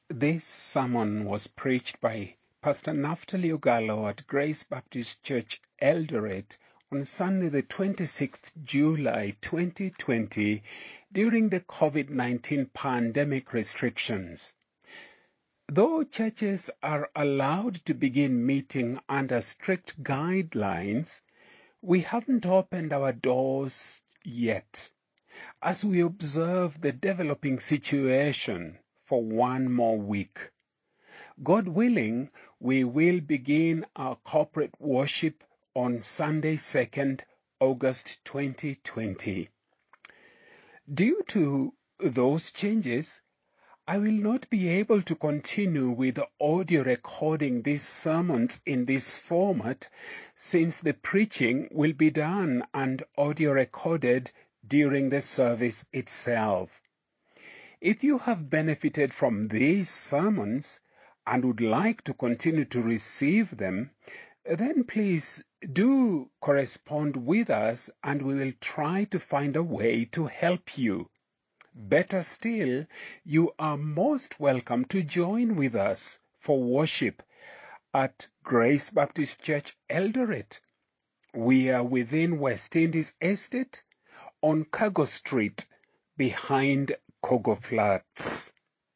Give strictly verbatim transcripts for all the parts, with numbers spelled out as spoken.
This sermon was preached by Pastor Naftali Ogalo at Grace Baptist Church, Eldoret, on Sunday the twenty-sixth of July twenty twenty during the COVID nineteen pandemic restrictions. Though churches are allowed to begin meeting under strict guidelines, we haven't opened our doors yet, as we observe the developing situation for one more week. God willing, we will begin our corporate worship on Sunday, second of August twenty twenty. Due to those changes, I will not be able to continue with audio recording these sermons in this format, since the preaching will be done and audio recorded during the service itself. If you have benefited from these sermons and would like to continue to receive them, then please do correspond with us and we will try to find a way to help you. Better still, you are most welcome to join with us for worship at Grace Baptist Church, Eldoret. We are within West Indies Estate on Cargo Street behind Kogo Flats.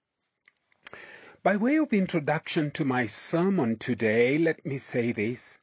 By way of introduction to my sermon today, let me say this.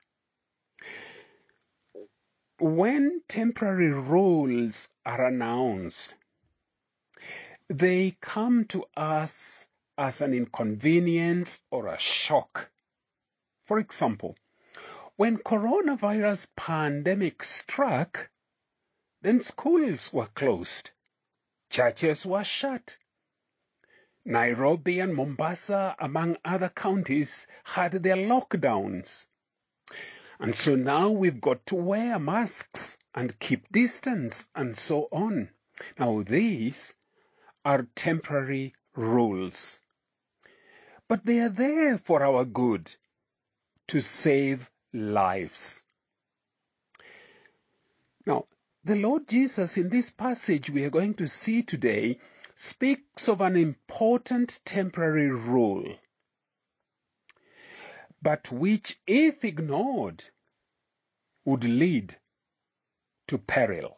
When temporary rules are announced, they come to us as an inconvenience or a shock. For example, when coronavirus pandemic struck, then schools were closed, churches were shut. Nairobi and Mombasa, among other counties, had their lockdowns. And so now we've got to wear masks and keep distance and so on. Now these are temporary rules, but they are there for our good, to save lives. Now, the Lord Jesus in this passage we are going to see today speaks of an important temporary rule, but which, if ignored, would lead to peril.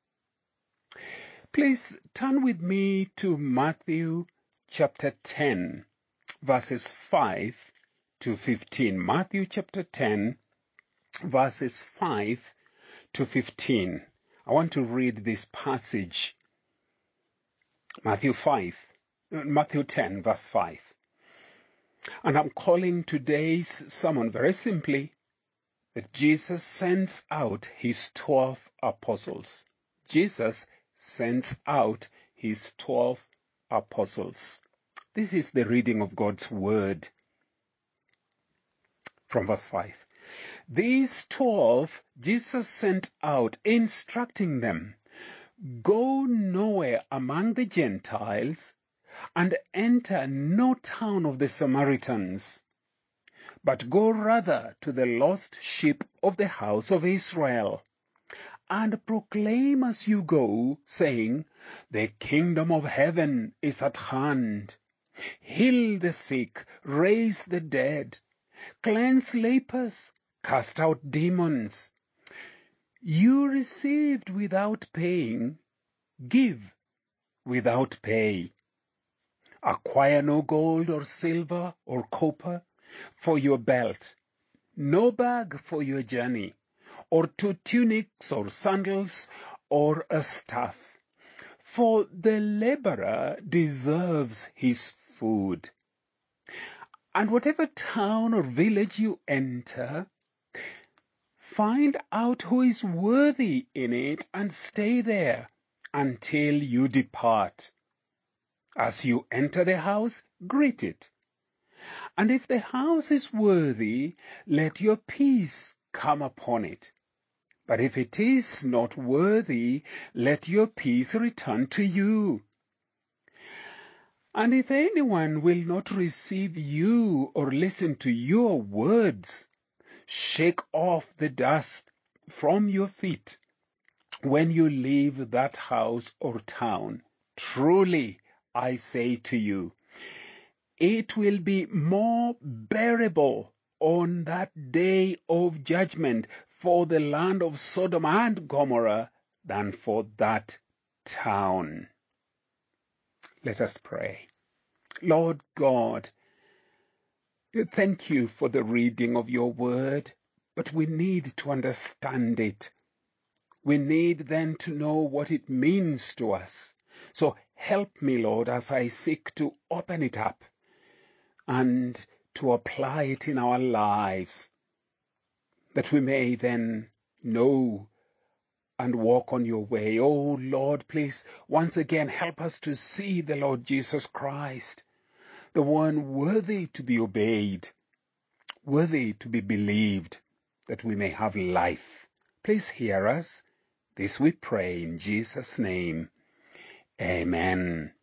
Please turn with me to Matthew chapter ten, verses five to fifteen. Matthew chapter ten, verses five to fifteen. I want to read this passage. Matthew five, Matthew ten, verse five. And I'm calling today's sermon very simply that Jesus sends out his twelve apostles. Jesus sends out his twelve apostles. This is the reading of God's word from verse five. These twelve Jesus sent out, instructing them, "Go nowhere among the Gentiles and enter no town of the Samaritans, but go rather to the lost sheep of the house of Israel, and proclaim as you go, saying, the kingdom of heaven is at hand. Heal the sick, raise the dead, cleanse lepers, cast out demons. You received without paying, give without pay. Acquire no gold or silver or copper for your belt, no bag for your journey, or two tunics or sandals or a staff. For the laborer deserves his food. And whatever town or village you enter, find out who is worthy in it and stay there until you depart. As you enter the house, greet it. And if the house is worthy, let your peace come upon it. But if it is not worthy, let your peace return to you. And if anyone will not receive you or listen to your words, shake off the dust from your feet when you leave that house or town. Truly, I say to you, it will be more bearable on that day of judgment for the land of Sodom and Gomorrah than for that town. Let us pray. Lord God, thank you for the reading of your word, but we need to understand it. We need then to know what it means to us. So help me, Lord, as I seek to open it up and to apply it in our lives, that we may then know and walk on your way. Oh Lord, please, once again, help us to see the Lord Jesus Christ, the one worthy to be obeyed, worthy to be believed, that we may have life. Please hear us. This we pray in Jesus' name. Amen.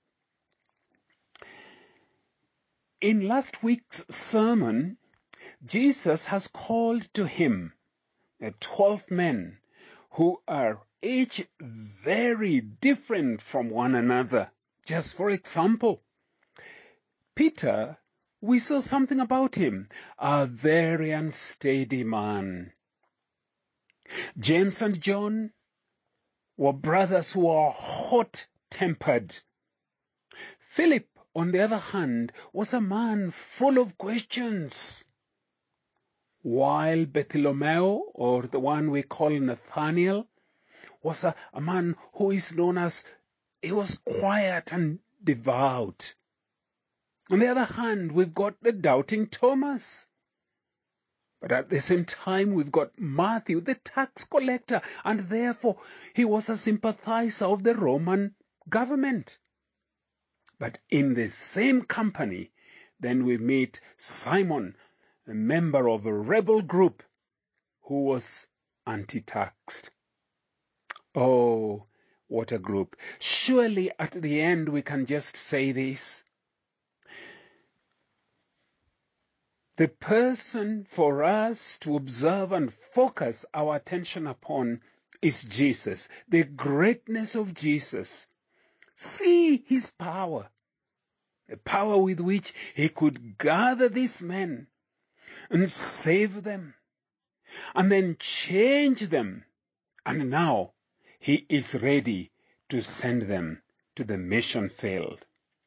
In last week's sermon, Jesus has called to him the twelve men who are each very different from one another. Just for example, Peter, we saw something about him, a very unsteady man. James and John were brothers who are hot-tempered. Philip, on the other hand, was a man full of questions. While Bartholomew, or the one we call Nathaniel, was a, a man who is known as, he was quiet and devout. On the other hand, we've got the doubting Thomas. But at the same time, we've got Matthew, the tax collector, and therefore he was a sympathizer of the Roman government. But in the same company, then we meet Simon, a member of a rebel group who was anti-taxed. Oh, what a group. Surely at the end we can just say this. The person for us to observe and focus our attention upon is Jesus, the greatness of Jesus. See his power, the power with which he could gather these men and save them and then change them. And now he is ready to send them to the mission field.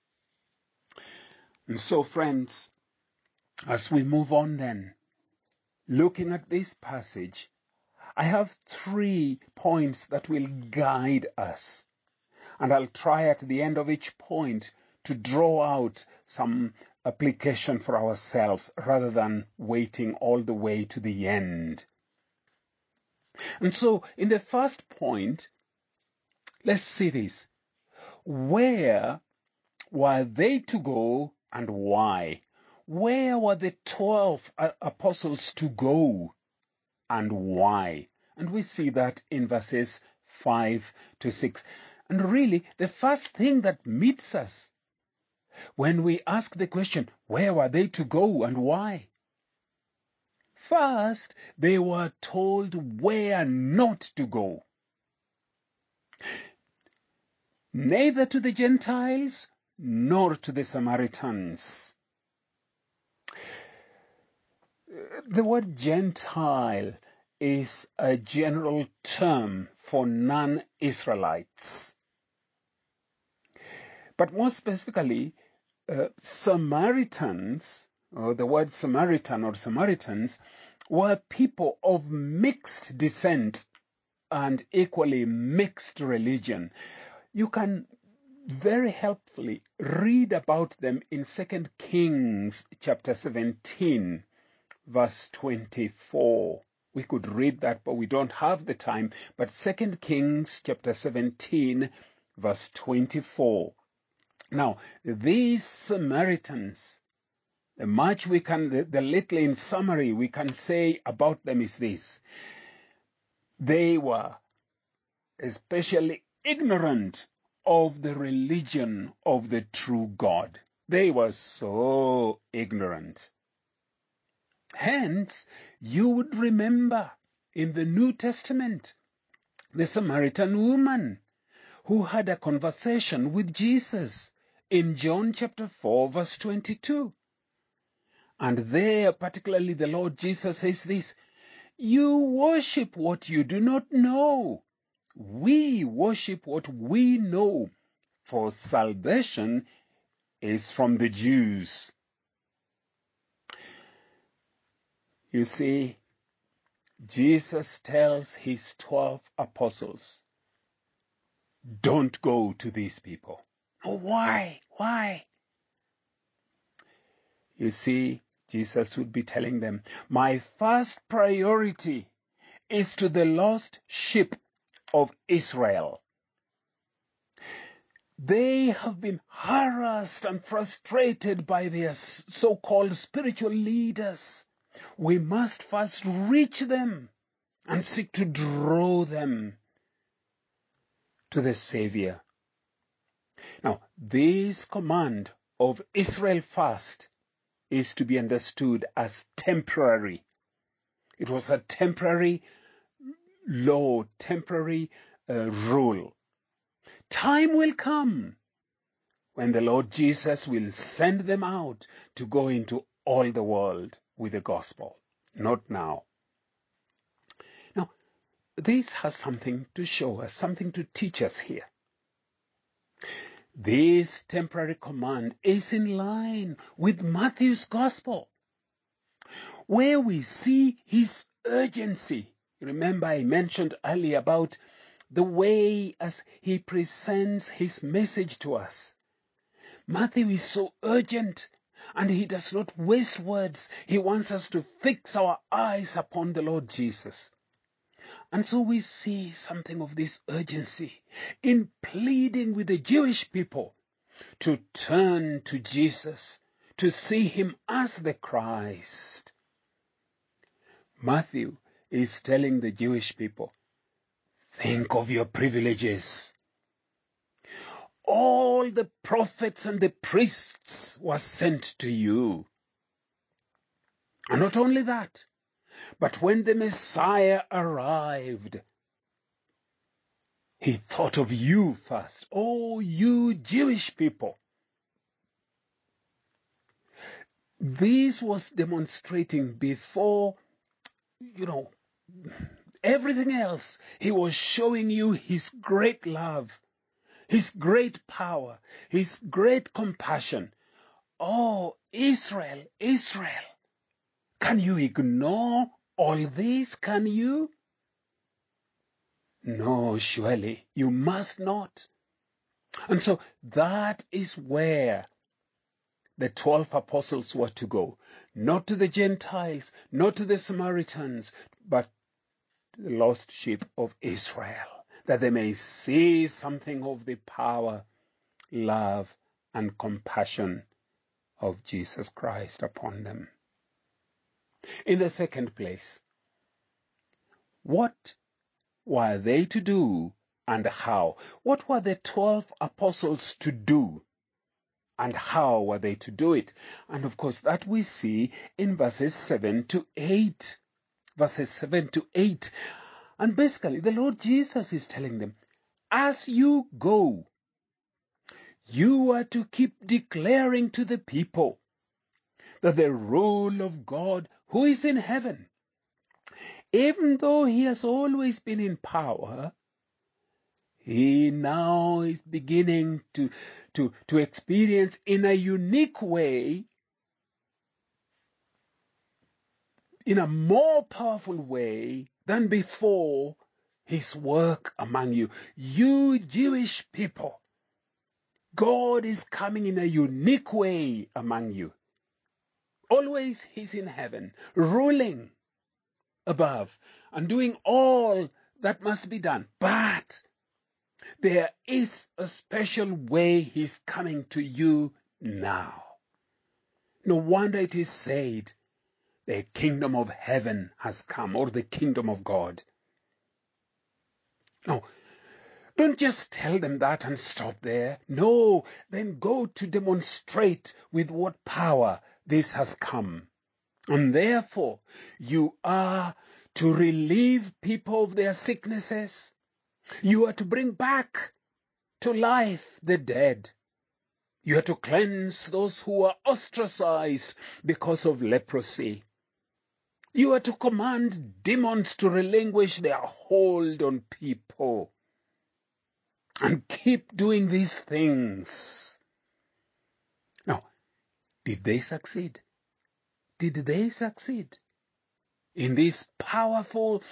And so, friends, as we move on then, looking at this passage, I have three points that will guide us. And I'll try at the end of each point to draw out some application for ourselves rather than waiting all the way to the end. And so, in the first point, let's see this. Where were they to go and why? Where were the twelve apostles to go and why? And we see that in verses five to six. And really, the first thing that meets us when we ask the question, where were they to go and why? First, they were told where not to go. Neither to the Gentiles nor to the Samaritans. The word Gentile is a general term for non-Israelites. But more specifically, uh, Samaritans, or the word Samaritan or Samaritans, were people of mixed descent and equally mixed religion. You can very helpfully read about them in Second Kings chapter seventeen, verse twenty-four. We could read that, but we don't have the time. But Second Kings chapter seventeen, verse twenty-four. Now, these Samaritans, the much we can, the, the little in summary we can say about them is this. They were especially ignorant of the religion of the true God. They were so ignorant. Hence, you would remember in the New Testament the Samaritan woman who had a conversation with Jesus in John chapter four, verse twenty-two. And there, particularly, the Lord Jesus says this: you worship what you do not know. We worship what we know, for salvation is from the Jews. You see, Jesus tells his twelve apostles, don't go to these people. Oh, why? Why? You see, Jesus would be telling them, my first priority is to the lost sheep of Israel. They have been harassed and frustrated by their so-called spiritual leaders. We must first reach them and seek to draw them to the Savior. Now, this command of Israel first is to be understood as temporary. It was a temporary law, temporary uh, rule. Time will come when the Lord Jesus will send them out to go into all the world with the gospel. Not now. Now, this has something to show us, something to teach us here. This temporary command is in line with Matthew's gospel, where we see his urgency. Remember, I mentioned earlier about the way as he presents his message to us. Matthew is so urgent, and he does not waste words. He wants us to fix our eyes upon the Lord Jesus. And so we see something of this urgency in pleading with the Jewish people to turn to Jesus, to see him as the Christ. Matthew is telling the Jewish people, think of your privileges. All the prophets and the priests were sent to you. And not only that, but when the Messiah arrived, he thought of you first. Oh, you Jewish people. This was demonstrating before, you know, everything else. He was showing you his great love, his great power, his great compassion. Oh, Israel, Israel. Can you ignore all this? Can you? No, surely you must not. And so that is where the twelve apostles were to go. Not to the Gentiles, not to the Samaritans, but to the lost sheep of Israel, that they may see something of the power, love, and compassion of Jesus Christ upon them. In the second place, what were they to do and how? What were the twelve apostles to do and how were they to do it? And of course, that we see in verses seven to eight. Verses seven to eight. And basically, the Lord Jesus is telling them, as you go, you are to keep declaring to the people that the rule of God who is in heaven, even though he has always been in power, he now is beginning to, to, to experience in a unique way, in a more powerful way than before, his work among you. You Jewish people, God is coming in a unique way among you. Always he's in heaven, ruling above and doing all that must be done. But there is a special way he's coming to you now. No wonder it is said, the kingdom of heaven has come, or the kingdom of God. No, don't just tell them that and stop there. No, then go to demonstrate with what power this has come. And therefore, you are to relieve people of their sicknesses. You are to bring back to life the dead. You are to cleanse those who are ostracized because of leprosy. You are to command demons to relinquish their hold on people. And keep doing these things. Now, did they succeed? Did they succeed in these powerful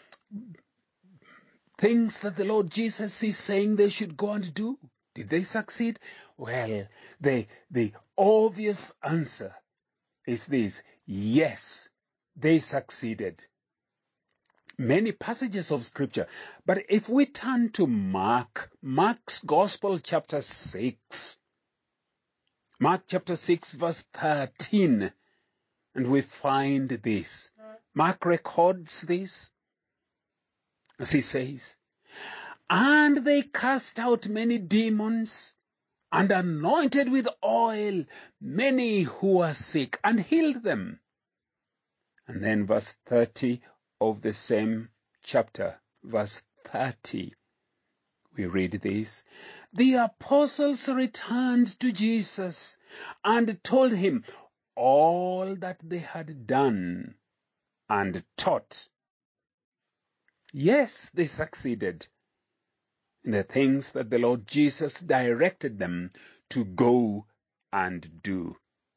things that the Lord Jesus is saying they should go and do? Did they succeed? Well, the, the obvious answer is this: yes, they succeeded. Many passages of scripture. But if we turn to Mark, Mark's Gospel chapter six, Mark chapter six verse thirteen, and we find this. Mark records this, as he says, "And they cast out many demons, and anointed with oil many who were sick, and healed them." And then verse thirty of the same chapter, verse thirty, we read this: "The apostles returned to Jesus and told him all that they had done and taught." Yes, they succeeded in the things that the Lord Jesus directed them to go and do.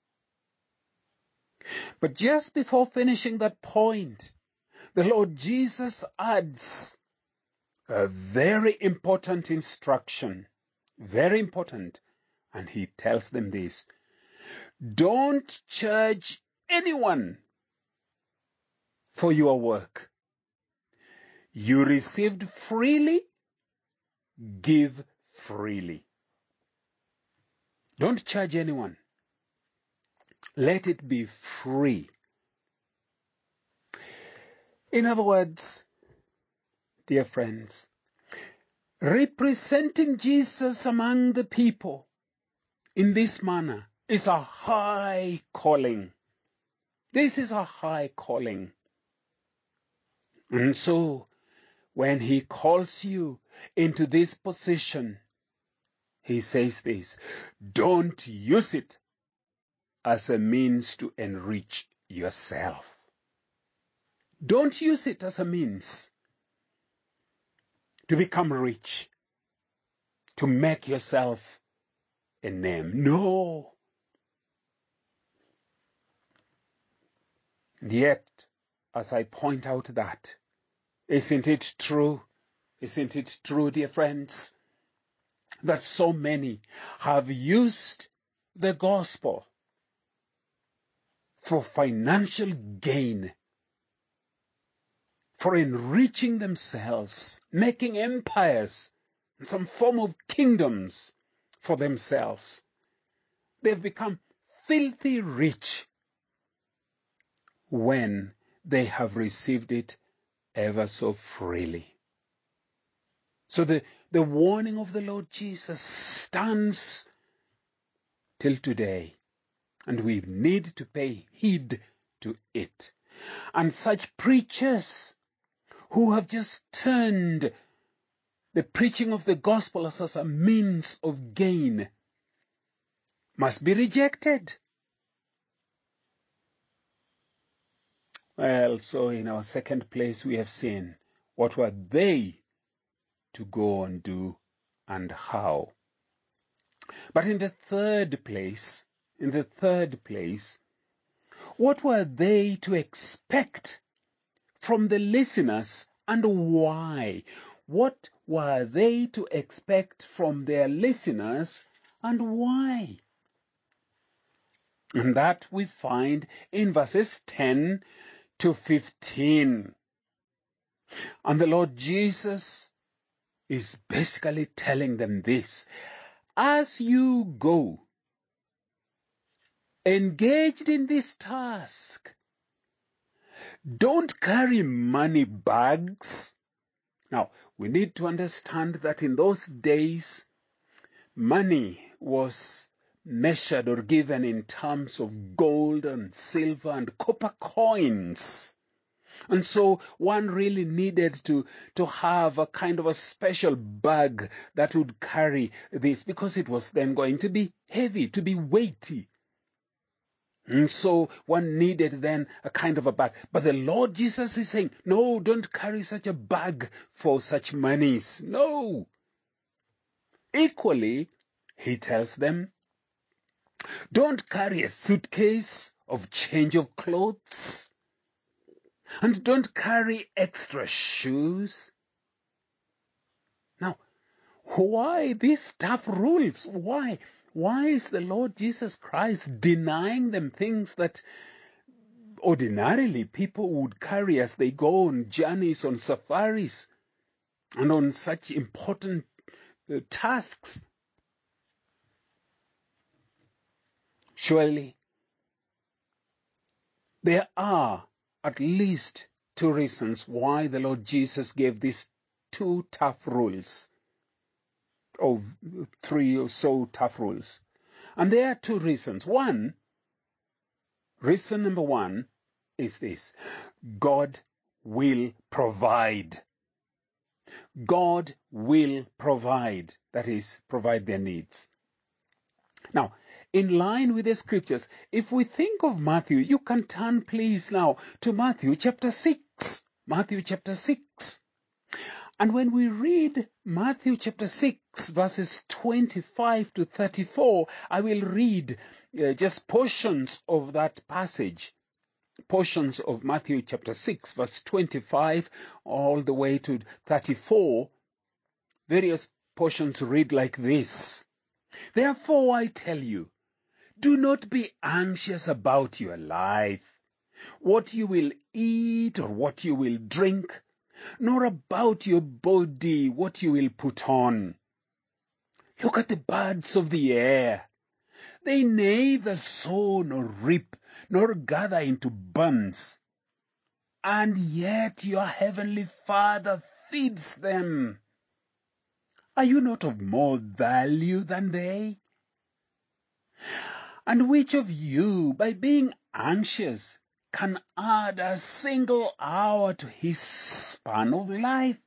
But just before finishing that point, the Lord Jesus adds a very important instruction, very important, and he tells them this: don't charge anyone for your work. You received freely, give freely. Don't charge anyone. Let it be free. In other words, dear friends, representing Jesus among the people in this manner is a high calling. This is a high calling. And so, when he calls you into this position, he says this: don't use it as a means to enrich yourself. Don't use it as a means to become rich, to make yourself a name. No. And yet, as I point out that, isn't it true? Isn't it true, dear friends, that so many have used the gospel for financial gain, for enriching themselves, making empires, some form of kingdoms for themselves? They've become filthy rich when they have received it ever so freely. So the, the warning of the Lord Jesus stands till today, and we need to pay heed to it. And such preachers who have just turned the preaching of the gospel as, as a means of gain must be rejected. Well, so in our second place we have seen what were they to go and do and how. But in the third place, in the third place, what were they to expect from the listeners and why? What were they to expect from their listeners and why? And that we find in verses ten to fifteen. And the Lord Jesus is basically telling them this: as you go, engaged in this task, don't carry money bags. Now, we need to understand that in those days, money was measured or given in terms of gold and silver and copper coins. And so one really needed to, to have a kind of a special bag that would carry this, because it was then going to be heavy, to be weighty. And so one needed then a kind of a bag. But the Lord Jesus is saying, no, don't carry such a bag for such monies. No. Equally, he tells them, don't carry a suitcase of change of clothes. And don't carry extra shoes. Now, why these tough rules? Why? Why is the Lord Jesus Christ denying them things that ordinarily people would carry as they go on journeys, on safaris, and on such important uh, tasks? Surely, there are at least two reasons why the Lord Jesus gave these two tough rules, or three or so tough rules. And there are two reasons. One, reason number one is this: God will provide. God will provide. That is, provide their needs. Now, in line with the scriptures, if we think of Matthew, you can turn please now to Matthew chapter six. Matthew chapter six. And when we read Matthew chapter six, verses twenty-five to thirty-four, I will read uh, just portions of that passage. Portions of Matthew chapter six, verse twenty-five, all the way to thirty-four. Various portions read like this: Therefore I tell you, do not be anxious about your life, what you will eat or what you will drink, nor about your body, what you will put on. Look at the birds of the air. They neither sow nor reap, nor gather into barns, and yet your heavenly Father feeds them. Are you not of more value than they? And which of you, by being anxious, can add a single hour to his span of life?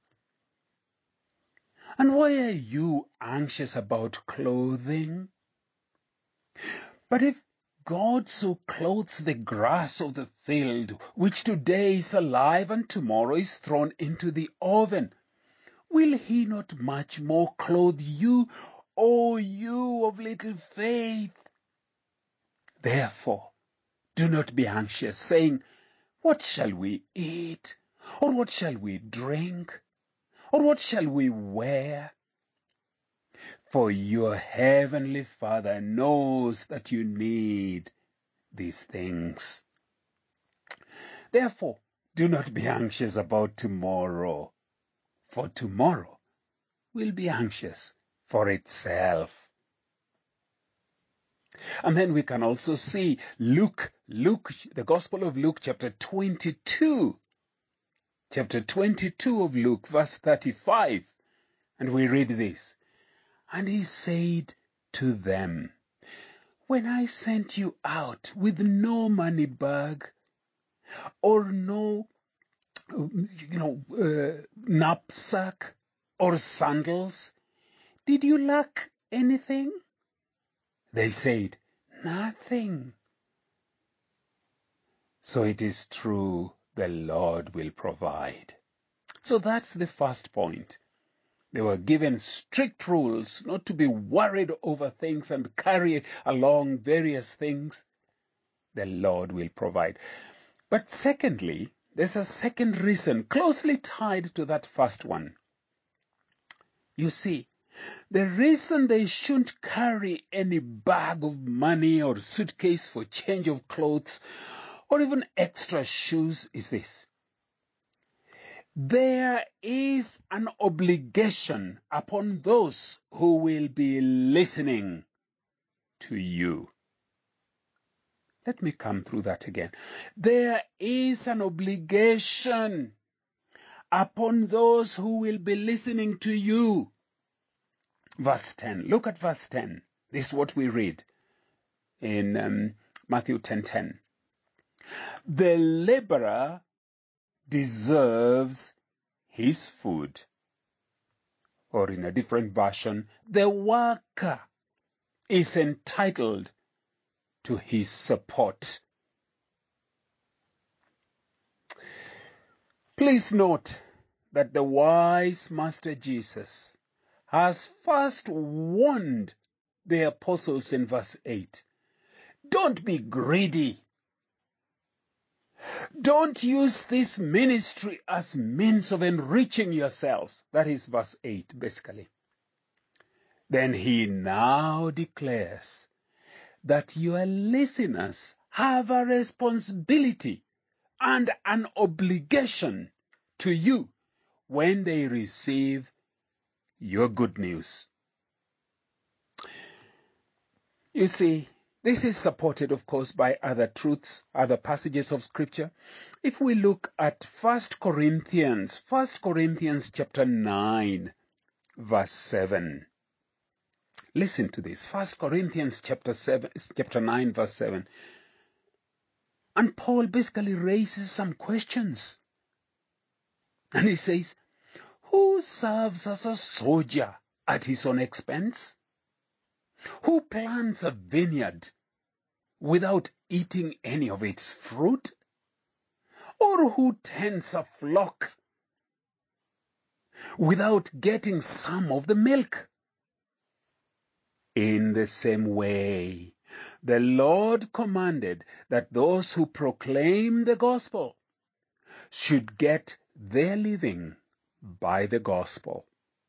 And why are you anxious about clothing? But if God so clothes the grass of the field, which today is alive and tomorrow is thrown into the oven, will he not much more clothe you, O you of little faith? Therefore, do not be anxious, saying, what shall we eat? Or what shall we drink? Or what shall we wear? For your heavenly Father knows that you need these things. Therefore, do not be anxious about tomorrow, for tomorrow will be anxious for itself. And then we can also see Luke, Luke, the Gospel of Luke, chapter twenty-two, chapter twenty-two of Luke, verse thirty-five. And we read this: And he said to them, when I sent you out with no money bag or no, you know, uh, knapsack or sandals, did you lack anything? They said, nothing. So it is true, the Lord will provide. So that's the first point. They were given strict rules not to be worried over things and carry along various things. The Lord will provide. But secondly, there's a second reason closely tied to that first one. You see, the reason they shouldn't carry any bag of money or suitcase for change of clothes or even extra shoes is this: there is an obligation upon those who will be listening to you. Let me come through that again. There is an obligation upon those who will be listening to you. Verse ten. Look at verse ten. This is what we read in um, Matthew ten ten. The laborer deserves his food. Or in a different version, the worker is entitled to his support. Please note that the wise Master Jesus has first warned the apostles in verse eight. Don't be greedy. Don't use this ministry as means of enriching yourselves. That is verse eight, basically. Then he now declares that your listeners have a responsibility and an obligation to you when they receive your good news. You see, this is supported, of course, by other truths, other passages of Scripture. If we look at First Corinthians, First Corinthians chapter nine, verse seven. Listen to this. First Corinthians chapter seven, chapter nine, verse seven. And Paul basically raises some questions. And he says, who serves as a soldier at his own expense? Who plants a vineyard without eating any of its fruit? Or who tends a flock without getting some of the milk? In the same way, the Lord commanded that those who proclaim the gospel should get their living by the gospel.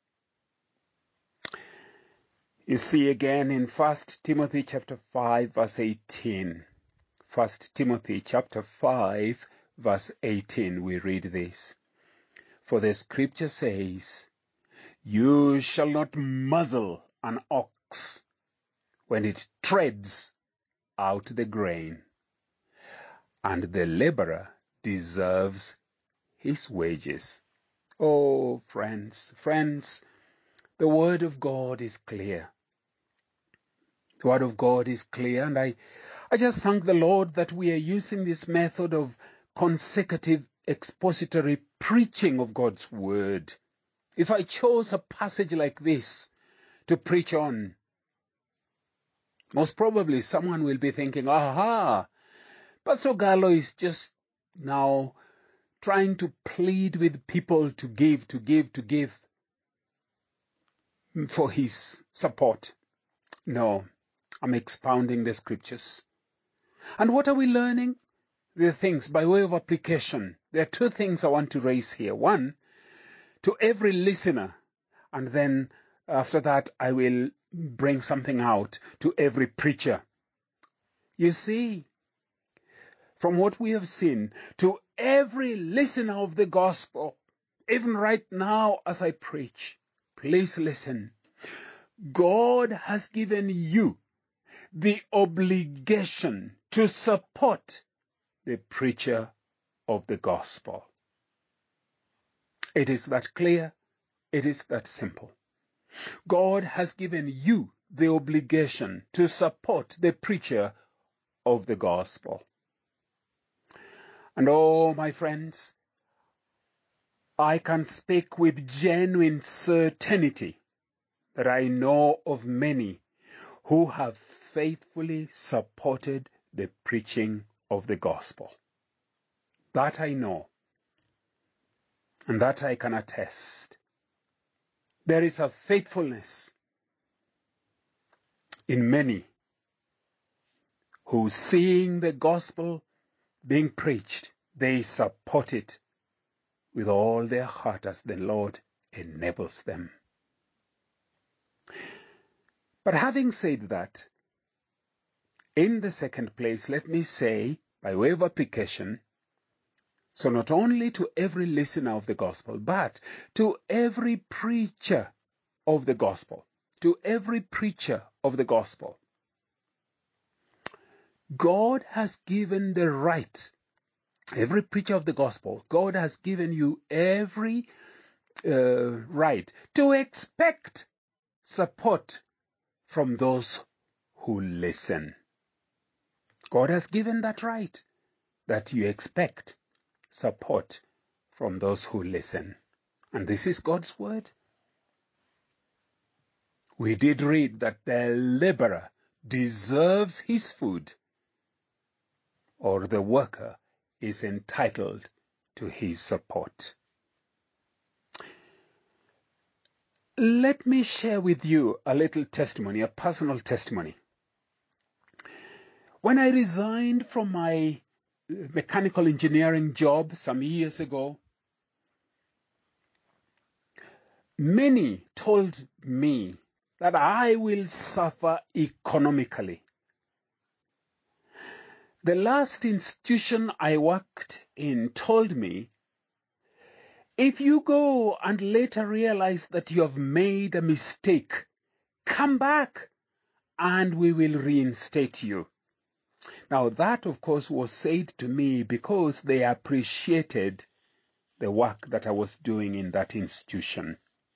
You see again in First Timothy chapter five, verse eighteen. First Timothy chapter five, verse eighteen, we read this. For the scripture says, you shall not muzzle an ox when it treads out the grain, and the laborer deserves his wages. Oh, friends, friends, the word of God is clear. The word of God is clear, and I, I just thank the Lord that we are using this method of consecutive expository preaching of God's word. If I chose a passage like this to preach on, most probably someone will be thinking, aha, Pastor Gallo is just now trying to plead with people to give, to give, to give for his support. No, I'm expounding the scriptures. And what are we learning? The things by way of application. There are two things I want to raise here. One, to every listener, and then after that I will bring something out to every preacher. You see, from what we have seen, to every listener of the gospel, even right now as I preach, please listen. God has given you the obligation to support the preacher of the gospel. It is that clear. It is that simple. God has given you the obligation to support the preacher of the gospel. And oh, my friends, I can speak with genuine certainty that I know of many who have faithfully supported the preaching of the gospel. That I know, and that I can attest. There is a faithfulness in many who, seeing the gospel being preached, they support it with all their heart as the Lord enables them. But having said that, in the second place, let me say, by way of application, so not only to every listener of the gospel, but to every preacher of the gospel, to every preacher of the gospel, God has given the right, every preacher of the gospel, God has given you every uh, right to expect support from those who listen. God has given that right, that you expect support from those who listen. And this is God's word. We did read that the laborer deserves his food, or the worker is entitled to his support. Let me share with you a little testimony, a personal testimony. When I resigned from my mechanical engineering job some years ago, many told me that I will suffer economically. The last institution I worked in told me, if you go and later realize that you have made a mistake, come back and we will reinstate you. Now that, of course, was said to me because they appreciated the work that I was doing in that institution.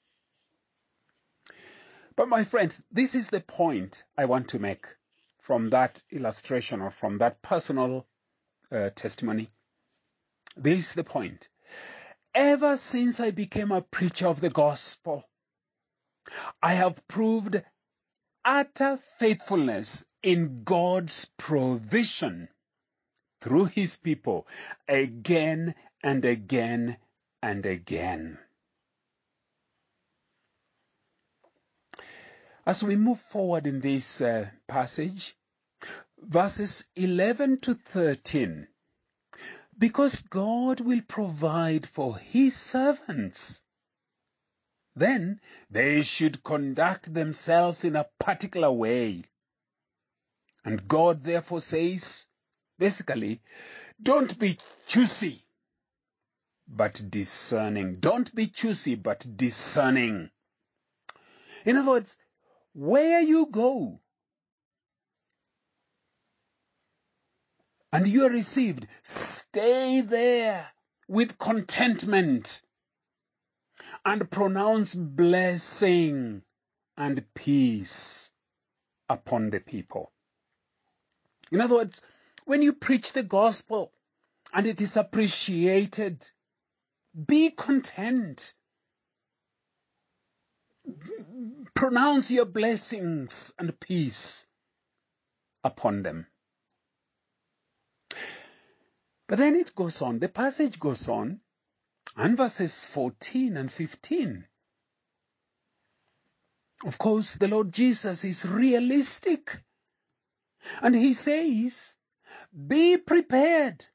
But my friends, this is the point I want to make from that illustration or from that personal uh, testimony. This is the point. Ever since I became a preacher of the gospel, I have proved utter faithfulness in God's provision through his people again and again and again. As we move forward in this uh, passage, verses eleven to thirteen, because God will provide for his servants, then they should conduct themselves in a particular way. And God therefore says, basically, don't be choosy, but discerning. Don't be choosy, but discerning. In other words, where you go and you are received, stay there with contentment and pronounce blessing and peace upon the people. In other words, when you preach the gospel and it is appreciated, be content. Pronounce your blessings and peace upon them. But then it goes on, the passage goes on, and verses fourteen and fifteen. Of course, the Lord Jesus is realistic. And he says, be prepared.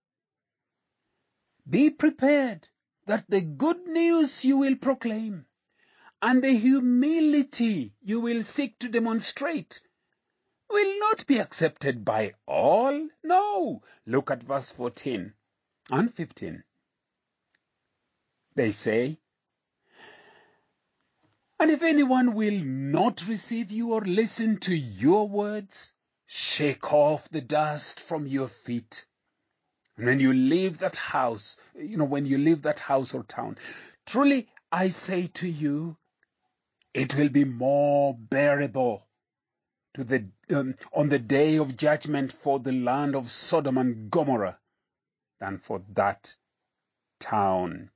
Be prepared that the good news you will proclaim and the humility you will seek to demonstrate will not be accepted by all. No. Look at verse fourteen and fifteen. They say, and if anyone will not receive you or listen to your words, shake off the dust from your feet. And when you leave that house, you know, when you leave that house or town, truly I say to you, it will be more bearable to the um, on the day of judgment for the land of Sodom and Gomorrah than for that town.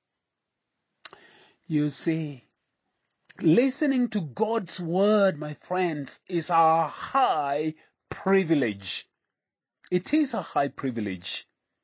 You see, listening to God's word, my friends, is a high privilege. It is a high privilege.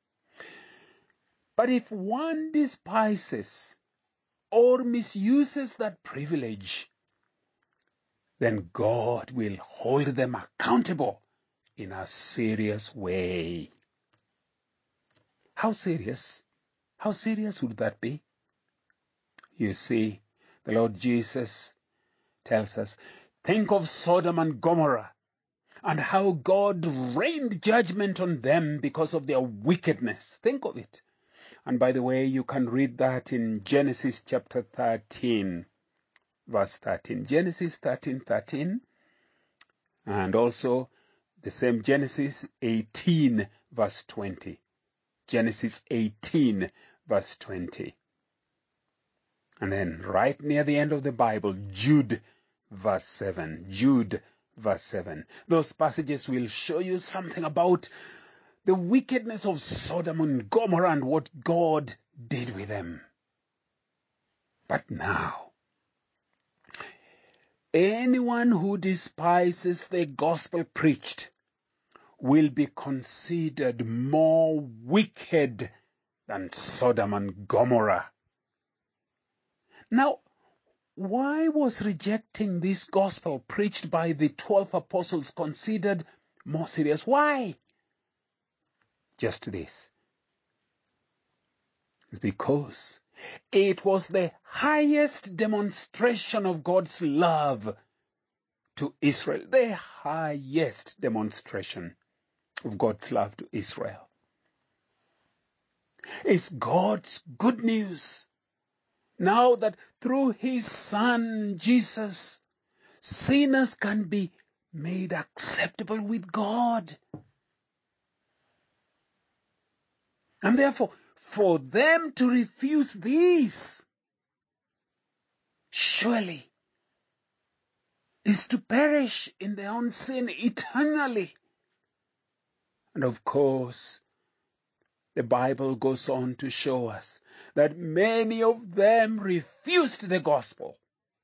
But if one despises or misuses that privilege, then God will hold them accountable in a serious way. How serious? How serious would that be? You see, the Lord Jesus tells us, think of Sodom and Gomorrah and how God rained judgment on them because of their wickedness. Think of it. And by the way, you can read that in Genesis chapter thirteen, verse thirteen. Genesis thirteen, thirteen. And also the same Genesis eighteen, verse twenty. Genesis eighteen, verse twenty. And then right near the end of the Bible, Jude, verse seven. Jude, verse seven. Those passages will show you something about the wickedness of Sodom and Gomorrah and what God did with them. But now, anyone who despises the gospel preached will be considered more wicked than Sodom and Gomorrah. Now, why was rejecting this gospel preached by the twelve apostles considered more serious? Why? Just this. It's because it was the highest demonstration of God's love to Israel. The highest demonstration of God's love to Israel. It's God's good news. Now that through His Son, Jesus, sinners can be made acceptable with God. And therefore, for them to refuse this, surely, is to perish in their own sin eternally. And of course, the Bible goes on to show us that many of them refused the gospel.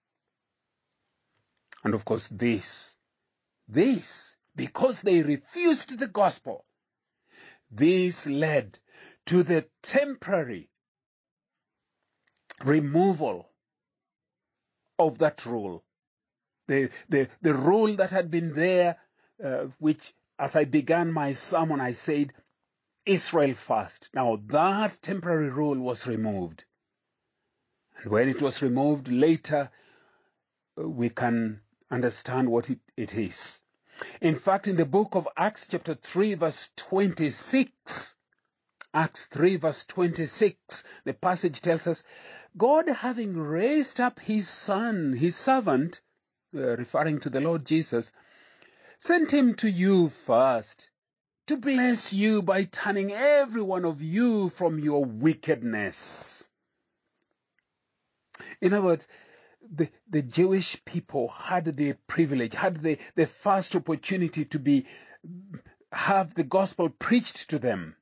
And of course, this, this, because they refused the gospel, this led to the temporary removal of that rule. The, the, the rule that had been there, uh, which, as I began my sermon, I said, Israel first. Now, that temporary rule was removed. And when it was removed later, we can understand what it, it is. In fact, in the book of Acts chapter three, verse twenty-six, Acts three, verse twenty-six, the passage tells us, God having raised up His Son, His servant, uh, referring to the Lord Jesus, sent Him to you first, to bless you by turning every one of you from your wickedness. In other words, the, the Jewish people had the privilege, had the, the first opportunity to be, have the gospel preached to them.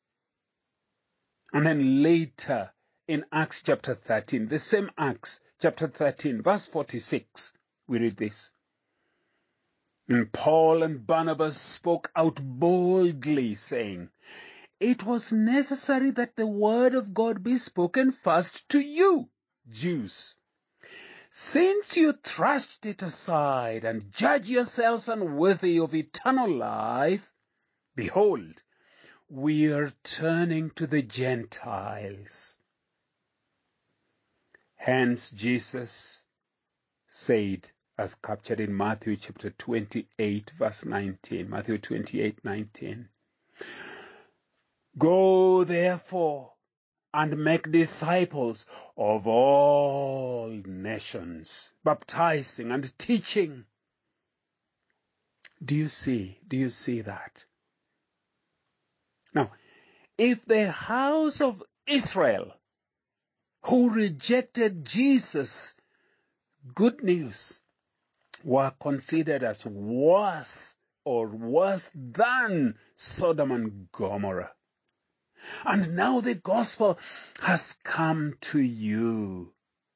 And then later in Acts chapter thirteen, the same Acts chapter thirteen, verse forty-six, we read this. And Paul and Barnabas spoke out boldly, saying, it was necessary that the word of God be spoken first to you, Jews. Since you thrust it aside and judge yourselves unworthy of eternal life, behold, we are turning to the Gentiles. Hence Jesus said, as captured in Matthew chapter twenty-eight, verse nineteen, Matthew twenty-eight, nineteen, go therefore and make disciples of all nations, baptizing and teaching. Do you see? Do you see that? Now, if the house of Israel, who rejected Jesus' good news, were considered as worse or worse than Sodom and Gomorrah, and now the gospel has come to you,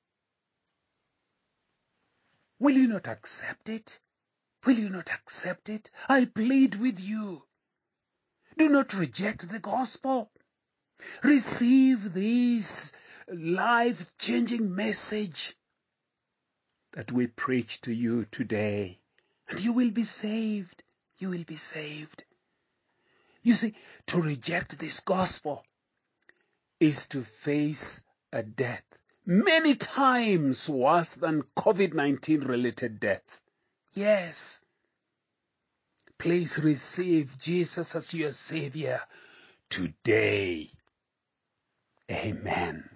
will you not accept it? Will you not accept it? I plead with you. Do not reject the gospel. Receive this life-changing message that we preach to you today, and you will be saved. You will be saved. You see, to reject this gospel is to face a death many times worse than COVID nineteen related death. Yes. Please receive Jesus as your Savior today. Amen.